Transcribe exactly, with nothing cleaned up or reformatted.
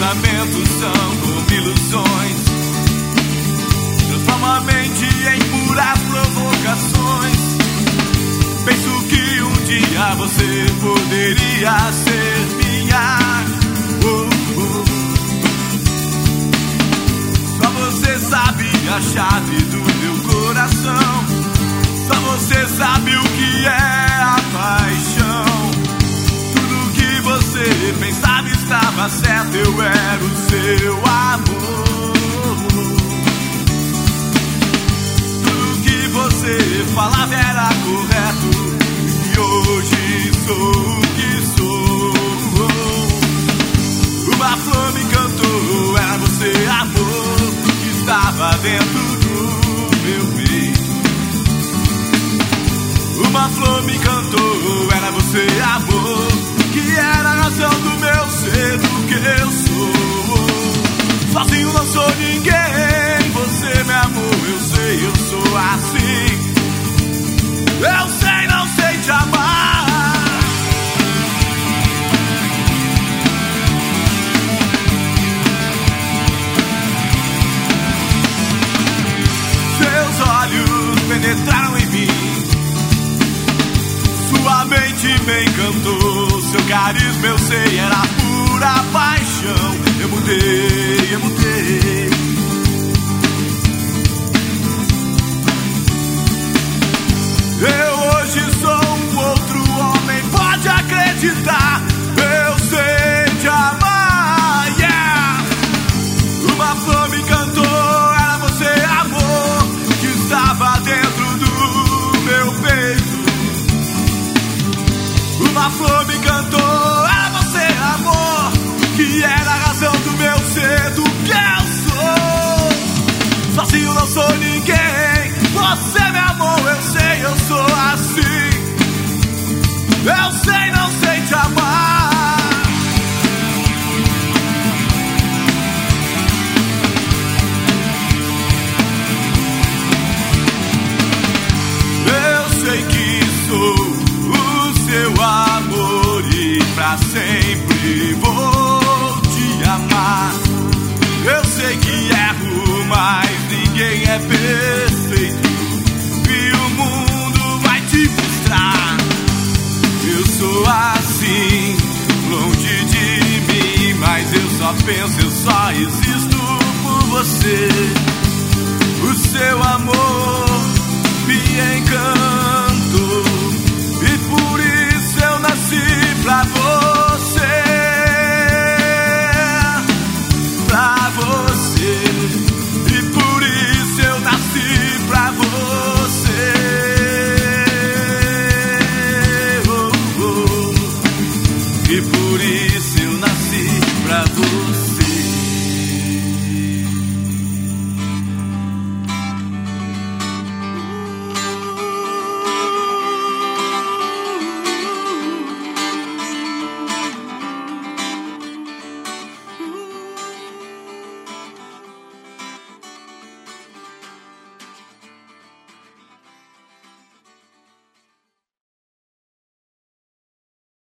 Pensamentos são como ilusões, transforma a mente em puras provocações. Penso que um dia você poderia ser minha. Oh, oh. Só você sabe a chave do meu coração. Só você sabe o que é a paixão. Tudo que você pensava estava certo, eu era o seu amor. Tudo que você falava era correto, e hoje sou o que sou. Uma flor me encantou, era você, amor, que estava dentro do meu peito. Uma flor me encantou, era você, amor, que era a razão do meu ser, do que eu sou. Sozinho não sou ninguém, você me amou, eu sei, eu sou assim. Eu sei, não sei te amar. Seus olhos penetraram em mim, sua mente me encantou, seu carisma eu sei era pura paixão. Eu mudei, eu mudei. Eu hoje sou um outro homem, pode acreditar. Eu sei te amar, yeah. Uma flor me encantou, era você, amor, que estava dentro do meu peito. Uma flor me encantou, era você, amor, que era a razão do meu ser, do que eu sou. Sozinho não sou ninguém, você me amou, eu sei, eu sou assim. Eu sei, não sei te amar. Eu sei que sou o seu amor e pra sempre vou te amar. Eu sei que erro, mas ninguém é perfeito, e o mundo vai te mostrar. Eu sou assim, longe de mim, mas eu só penso, eu só existo por você. O seu amor